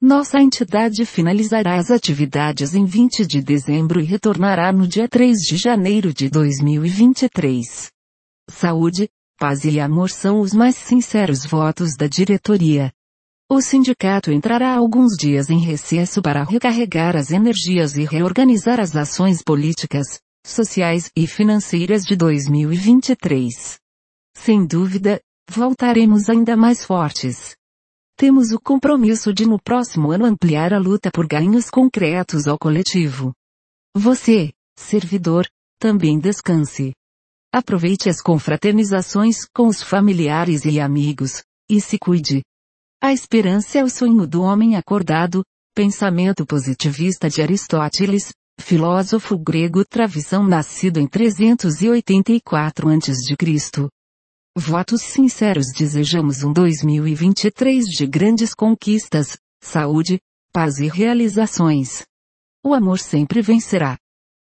Nossa entidade finalizará as atividades em 20 de dezembro e retornará no dia 3 de janeiro de 2023. Saúde, paz e amor são os mais sinceros votos da diretoria. O sindicato entrará alguns dias em recesso para recarregar as energias e reorganizar as ações políticas, sociais e financeiras de 2023. Sem dúvida, voltaremos ainda mais fortes. Temos o compromisso de no próximo ano ampliar a luta por ganhos concretos ao coletivo. Você, servidor, também descanse. Aproveite as confraternizações com os familiares e amigos, e se cuide. A esperança é o sonho do homem acordado, pensamento positivista de Aristóteles, filósofo grego travessão nascido em 384 a.C. Votos sinceros desejamos um 2023 de grandes conquistas, saúde, paz e realizações. O amor sempre vencerá.